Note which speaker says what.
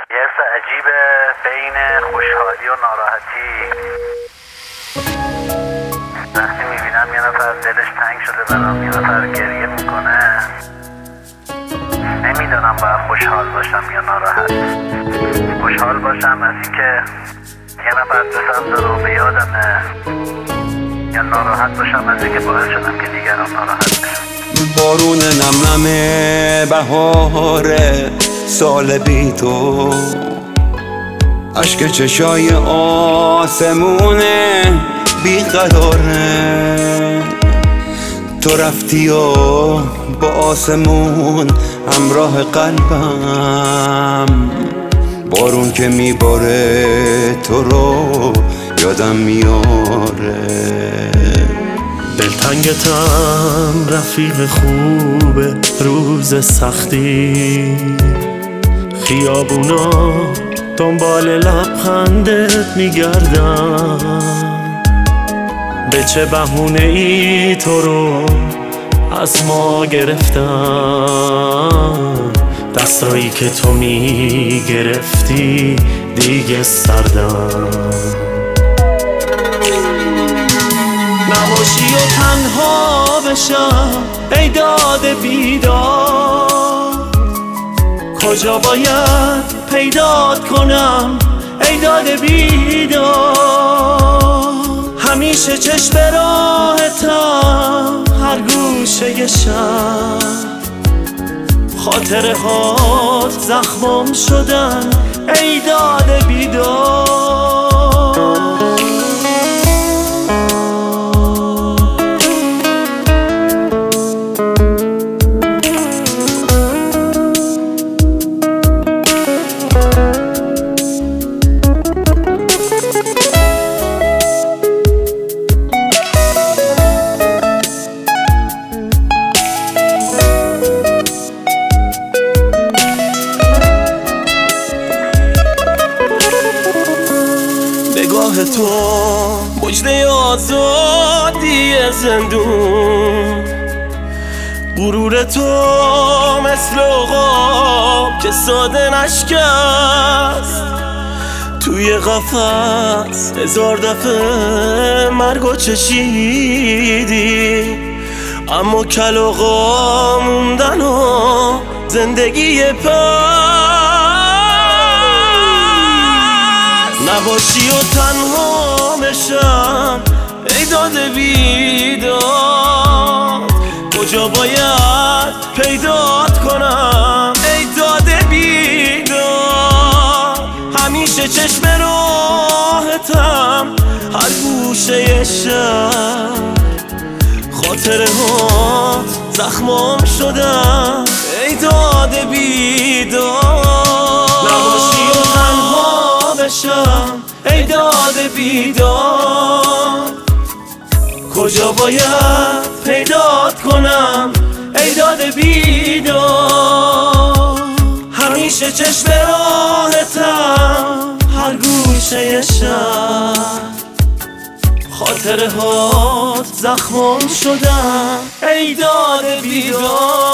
Speaker 1: یه حس عجیبه بین خوشحالی و ناراحتی. وقتی میبینم یه نفر دلش تنگ شده برام، یه نفر گریه میکنه، نمیدونم باید خوشحال باشم یا ناراحت. خوشحال باشم از اینکه یه نفر دوستم داره و به یادمه، یا ناراحت باشم از اینکه باعث شدم که دیگران ناراحت بشن.
Speaker 2: بارون نم بهاره سال بی تو، عشق چشای آسمونه بیقراره. تو رفتی و با آسمون همراه قلبم، بارون که میباره تو رو یادم میاره.
Speaker 3: دلتنگتم رفیق خوبه روز سختی، خیابونا دنبال لبخندت میگردم. به چه بهونه ای تو رو از ما گرفتم، دستایی که تو میگرفتی دیگه سردم. نباشی و تنها بشم ای داد بیداد، کجا باید پیدات کنم ای داد بیداد. همیشه چشم راحتم هر گوشه شب، خاطره هات زخمم شدن ای داد بیداد. نگاه تو مجده آزادی زندون، غرور تو مثل عقاب که ساده نشکست. توی قفس هزار دفعه مرگو چشیدی، اما کلاغا موندن و زندگی پس. نباشی و تنها بشم ای داد بیداد، کجا باید پیدات کنم ای داد بیداد. همیشه چشم راحتم هر گوشه شب، خاطره هات زخمم شدن ای داد بیداد. نباشی و تنها بشم ای داد بیداد، کجا باید پیدات کنم ای داد بیداد. همیشه چشم راحتم هر گوشه شب، خاطره هات زخمم شدن ای داد بیداد.